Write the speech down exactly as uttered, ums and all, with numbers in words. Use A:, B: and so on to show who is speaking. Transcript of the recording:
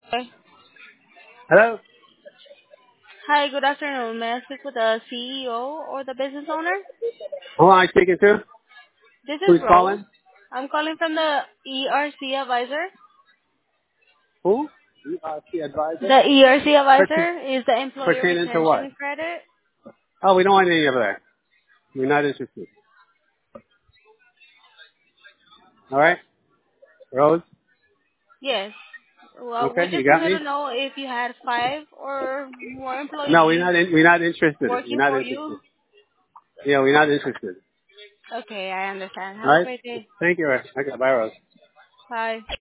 A: Okay.
B: Hello?
A: Hi, good afternoon. May I speak with the C E O or the business owner?
B: Who am I speaking to?
A: This is
B: Who's
A: Rose.
B: calling?
A: I'm calling from the E R C advisor.
B: Who? E R C advisor?
A: The E R C
B: Pertain-
A: advisor is the employee
B: pertaining to what?
A: retention credit.
B: Oh, we don't want any of that. We're not interested. All right? Rose?
A: Yes. Well, we
B: Okay, you
A: just
B: got
A: wanted to
B: me?
A: know if you had five or more
B: No, we're
A: employees
B: not in, we're not interested. We're
A: working
B: not
A: for
B: interested.
A: you.
B: Yeah, we're not interested.
A: Okay, I understand.
B: All
A: Have a
B: right?
A: great day.
B: Thank you. Okay, bye, Rose.
A: Bye.